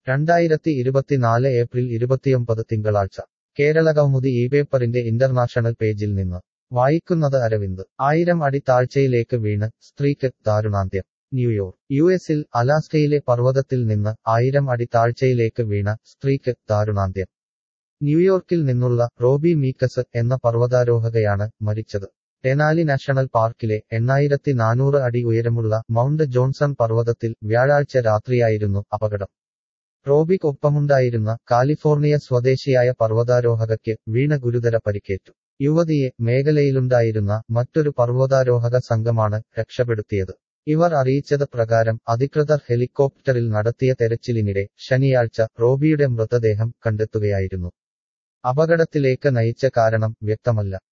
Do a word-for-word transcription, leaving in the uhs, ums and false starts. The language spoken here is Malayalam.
രണ്ടായിരത്തി ഇരുപത്തിനാല് ഏപ്രിൽ ഇരുപത്തിയൊമ്പത് തിങ്കളാഴ്ച കേരളകൗമുദി ഈ പേപ്പറിന്റെ ഇന്റർനാഷണൽ പേജിൽ നിന്ന് വായിക്കുന്നത് അരവിന്ദ്. ആയിരം അടി താഴ്ചയിലേക്ക് വീണ് സ്ത്രീക്ക് ദാരുണാന്ത്യം. ന്യൂയോർക്ക്. യു എസിൽ അലാസ്കയിലെ പർവ്വതത്തിൽ നിന്ന് ആയിരം അടി താഴ്ചയിലേക്ക് വീണ സ്ത്രീക്ക് ദാരുണാന്ത്യം. ന്യൂയോർക്കിൽ നിന്നുള്ള റോബി മീക്കസ് എന്ന പർവ്വതാരോഹകയാണ് മരിച്ചത്. ടെനാലി നാഷണൽ പാർക്കിലെ എണ്ണായിരത്തി നാനൂറ് അടി ഉയരമുള്ള മൗണ്ട് ജോൺസൺ പർവ്വതത്തിൽ വ്യാഴാഴ്ച രാത്രിയായിരുന്നു അപകടം. റോബിക്കൊപ്പമുണ്ടായിരുന്ന കാലിഫോർണിയ സ്വദേശിയായ പർവ്വതാരോഹകയ്ക്ക് വീണ ഗുരുതര പരിക്കേറ്റു. യുവതിയെ മേഖലയിലുണ്ടായിരുന്ന മറ്റൊരു പർവ്വതാരോഹക സംഘമാണ് രക്ഷപ്പെടുത്തിയത്. ഇവർ അറിയിച്ചത് പ്രകാരം അധികൃതർ ഹെലികോപ്റ്ററിൽ നടത്തിയ തെരച്ചിലിനിടെ ശനിയാഴ്ച റോബിയുടെ മൃതദേഹം കണ്ടെത്തുകയായിരുന്നു. അപകടത്തിലേക്ക് നയിച്ച കാരണം വ്യക്തമല്ല.